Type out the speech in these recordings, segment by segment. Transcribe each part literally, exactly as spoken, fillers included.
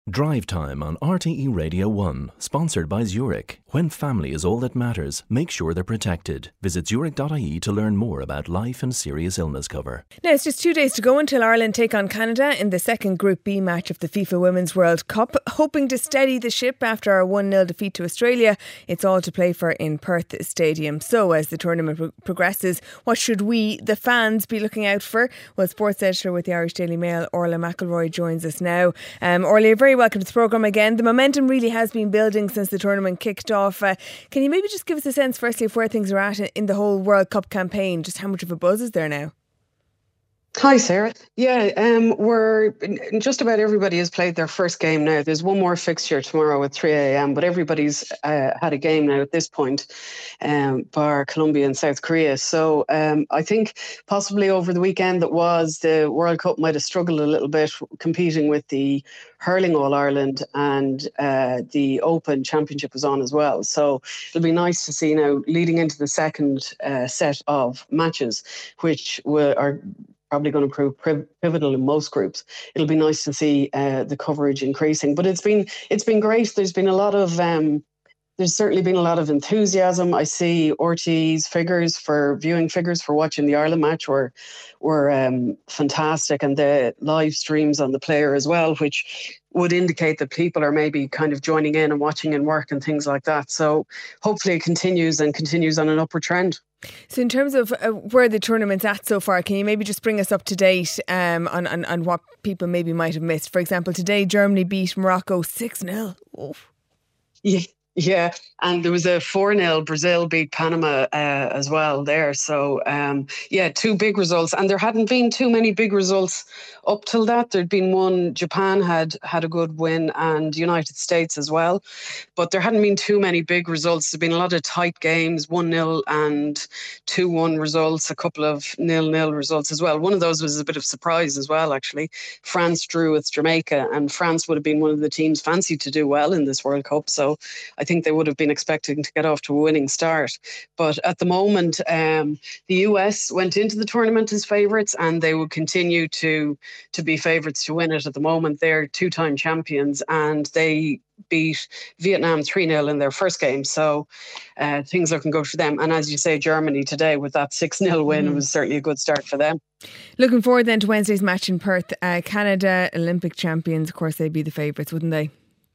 Drive Time on R T E Radio one, sponsored by Zurich. When family is all that matters, make sure they're protected. Visit zurich dot I E to learn more about life and serious illness cover. Now, it's just two days to go until Ireland take on Canada in the second Group B match of the FIFA Women's World Cup. Hoping to steady the ship after our one nil defeat to Australia, it's all to play for in Perth Stadium. So, as the tournament pro- progresses, what should we, the fans, be looking out for? Well, sports editor with the Irish Daily Mail, Orla McElroy, joins us now. Um, Orla, you're very welcome to the programme again. The momentum really has been building since the tournament kicked off. Uh, can you maybe just give us a sense, firstly, of where things are at in the whole World Cup campaign? Just how much of a buzz is there now? Hi, Sarah. Yeah, um, we're just about everybody has played their first game now. There's one more fixture tomorrow at three a.m, but everybody's uh, had a game now at this point, um, bar Colombia and South Korea. So um, I think possibly over the weekend that was, the World Cup might have struggled a little bit competing with the Hurling All-Ireland, and uh, the Open Championship was on as well. So it'll be nice to see now leading into the second uh, set of matches, which were, are probably going to prove pivotal in most groups. It'll be nice to see uh, the coverage increasing, but it's been it's been great. There's been a lot of um, there's certainly been a lot of enthusiasm. I see R T E's figures for viewing figures for watching the Ireland match were were um, fantastic, and the live streams on the player as well, which would indicate that people are maybe kind of joining in and watching in work and things like that. So hopefully it continues and continues on an upward trend. So in terms of uh, where the tournament's at so far, can you maybe just bring us up to date um, on, on, on what people maybe might have missed? For example, today Germany beat Morocco six nil. Oh. Yeah. Yeah, and there was a four nil Brazil beat Panama uh, as well there. So, um, yeah, two big results. And there hadn't been too many big results up till that. There'd been one, Japan had had a good win, and United States as well. But there hadn't been too many big results. There'd been a lot of tight games, one nil and two one results, a couple of nil nil results as well. One of those was a bit of surprise as well, actually. France drew with Jamaica, and France would have been one of the teams fancied to do well in this World Cup. So I think they would have been expecting to get off to a winning start. But at the moment, um, the U S went into the tournament as favourites, and they will continue to, to be favourites to win it at the moment. They're two-time champions, and they beat Vietnam three nil in their first game. So uh, things looking good for them. And as you say, Germany today with that six nil win, mm. it was certainly a good start for them. Looking forward then to Wednesday's match in Perth. Uh, Canada, Olympic champions, of course, they'd be the favourites, wouldn't they?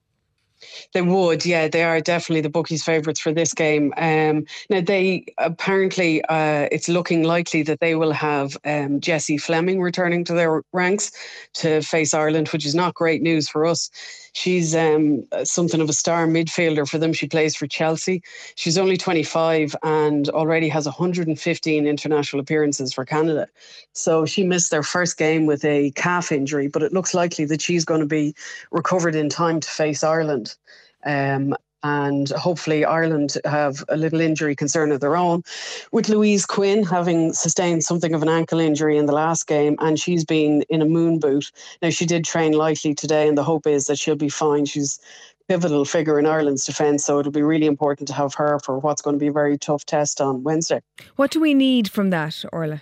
They would, yeah. They are definitely the bookies' favourites for this game. Um, now, they apparently, uh, it's looking likely that they will have um, Jessie Fleming returning to their ranks to face Ireland, which is not great news for us. She's um, something of a star midfielder for them. She plays for Chelsea. She's only twenty-five and already has one hundred fifteen international appearances for Canada. So she missed their first game with a calf injury, but it looks likely that she's going to be recovered in time to face Ireland. Um, and hopefully Ireland have a little injury concern of their own, with Louise Quinn having sustained something of an ankle injury in the last game, and she's been in a moon boot. Now, she did train lightly today, and the hope is that she'll be fine. She's a pivotal figure in Ireland's defence, so it'll be really important to have her for what's going to be a very tough test on Wednesday. What do we need from that, Orla?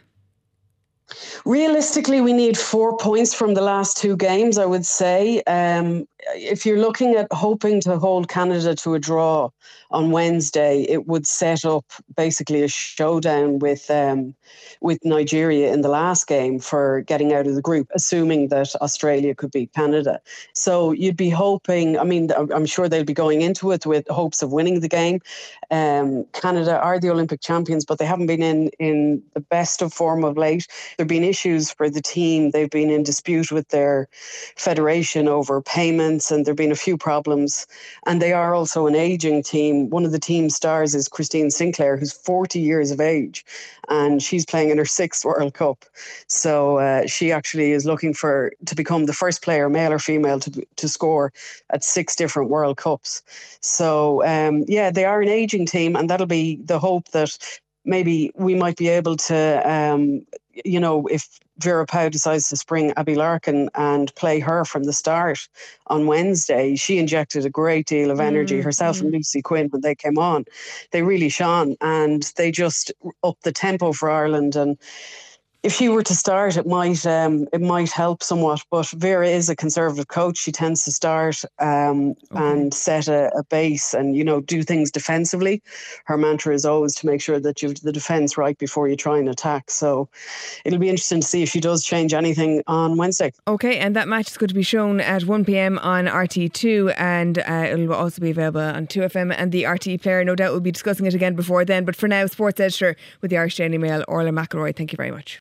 Realistically, we need four points from the last two games, I would say. Um, if you're looking at hoping to hold Canada to a draw on Wednesday, it would set up basically a showdown with um, with Nigeria in the last game for getting out of the group, assuming that Australia could beat Canada. So you'd be hoping, I mean, I'm sure they'll be going into it with hopes of winning the game. Um, Canada are the Olympic champions, but they haven't been in, in the best of form of late. There have been issues for the team. They've been in dispute with their federation over payments, and there have been a few problems. And they are also an ageing team. One of the team stars is Christine Sinclair, who's forty years of age, and she's playing in her sixth World Cup. So uh, she actually is looking for to become the first player, male or female, to to score at six different World Cups. So um, yeah, they are an ageing team, and that'll be the hope that maybe we might be able to, um, you know, if Vera Pauw decides to spring Abby Larkin and play her from the start on Wednesday. She injected a great deal of energy, mm, herself mm. and Lucy Quinn, when they came on. They really shone, and they just upped the tempo for Ireland. And if she were to start, it might um, it might help somewhat. But Vera is a conservative coach. She tends to start um, okay. and set a, a base, and you know do things defensively. Her mantra is always to make sure that you have the defence right before you try and attack. So it'll be interesting to see if she does change anything on Wednesday. Okay, and that match is going to be shown at one p.m. on R T two, and uh, it'll also be available on two F M and the R T E player. No doubt we'll be discussing it again before then. But for now, sports editor with the Irish Daily Mail, Orla McElroy, thank you very much.